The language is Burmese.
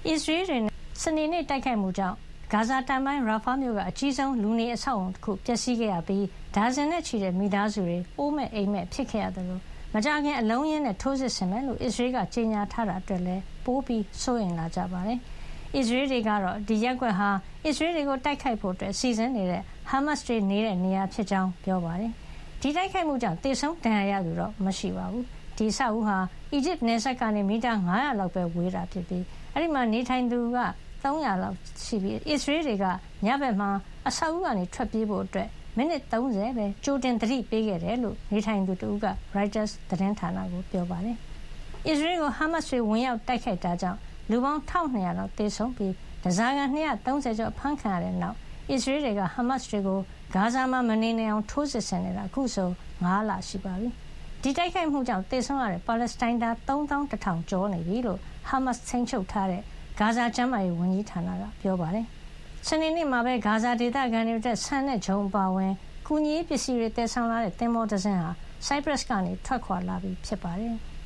အစ္စရေးတွေနဲ့စနေနေ့တိုက်ခိုက်မှုကြောင့်ဂါဇာတောင်ပိုင်းရာဖာမြို့ကအကြီးဆုံးလူနေအဆောက်အုံတစ်ခုပျက်စီးခဲ့ရပြီးဒါဇင်နဲ့ချီတဲ့မိသားစုတွေအိုးမဲ့အိမ်မဲ့ဖြစ်ခဲ့ရတယ်လို့မကြာခင်အလုံးရင်းနဲ့ထိုးစစ်ဆင်မယ်လို့အစ္စရေးကကြေညာထားတာအတွက်လည်းပိုပြီးစိုးရိမ်လာကြပါတယ်။အစ္စရေးတွေကတော့ဒီရက်ကွက်ဟာအစ္စရေးတွေကိုတိုက်ခိုက်ဖို့စီစဉ်နေတဲ့ဟာမတ်စ်တွေနေတဲ့နေရာဖြစ်ကြောင်းပြောပါတယ်။ဒီတိုက်ခိုက်မှုကြောင့်သေဆုံးဒဏ်ရာရသူတော့မရှိပါဘူး။ဒီအဆောက်အဦဟာအီဂျစ်နယ်စပ်ကနေမီတာ900လောက်ပဲဝေးတာဖြစ်ပြီးအဲဒီမှာနေထိုင်သူက300လောက်ရှိပြီးအစ္စရေးတွေကညဘက်မှာအဆောက်အဦကနေထွက်ပြေးဖို့မိနစ်30ပဲကြိုတင်သတိပေးခဲ့တယ်လို့နေထိုင်သူတဦးက Reuters သတင်းဌာနကိုပြောပါတယ်။အစ္စရေးကိုဟာမတ်စ်တွေဝင်ရောက်တိုက်ခိုက်တာကြောင့်လူပေါင်း1200လောက်သေဆုံးပြီးဓားစာခံ230ကျော်ဖမ်းခံရတဲ့နောက်အစ္စရေးတွေကဟာမတ်စ်တွေကိုဂါဇာမှာမနေနိုင်အောင်ထိုးစစ်ဆင်နေတာအခုဆို9လရှိပါပြီ။ဒီတိုက်ခိုက်မှုကြောင့်သေဆုံးရတဲ့ပါလက်စတိုင်းသား3100ကျော်နေပြီလို့ဟာမတ်စ်ထိန်းချုပ်ထားတဲ့ဂါဇာကျန်းမာရေးဝန်ကြီးဌာနကပြောပါတယ်။စနေနေ့မှာပဲဂါဇာဒေသခံတွေအတွက်ဆန်နဲ့ဂျုံပါဝင်ကူညီရေးပစ္စည်းတွေတည်ဆောင်လာတဲ့သင်္ဘောတစ်စင်းဟာဆိုက်ပရပ်စ်ကနေထွက်ခွာလာပြီဖြစ်ပါတယ်။